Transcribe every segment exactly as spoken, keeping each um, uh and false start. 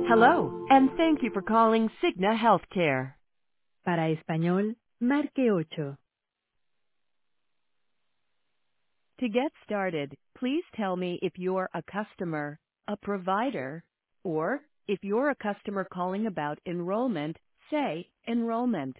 Hello, and thank you for calling Cigna Healthcare. Para español, marque ocho. To get started, please tell me if you're a customer, a provider, or if you're a customer calling about enrollment, say enrollment.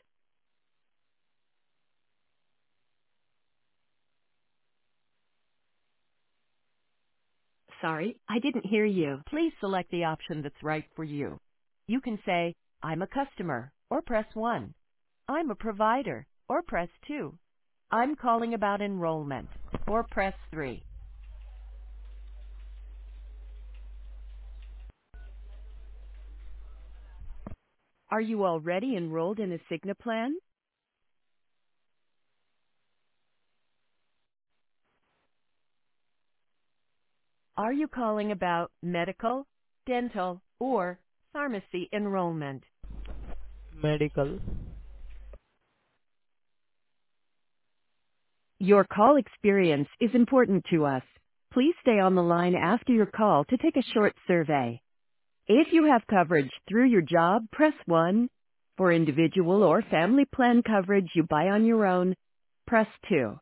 Sorry, I didn't hear you. Please select the option that's right for you. You can say, I'm a customer, or press one. I'm a provider, or press two. I'm calling about enrollment, or press three. Are you already enrolled in a Cigna plan? Are you calling about medical, dental, or pharmacy enrollment? Medical. Your call experience is important to us. Please stay on the line after your call to take a short survey. If you have coverage through your job, press one. For individual or family plan coverage you buy on your own, press two.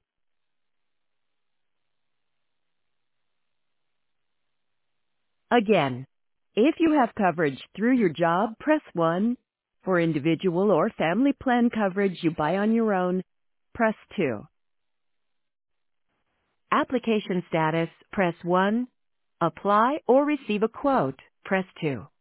Again, if you have coverage through your job, press one. For individual or family plan coverage you buy on your own, press two. Application status, press one. Apply or receive a quote, press two.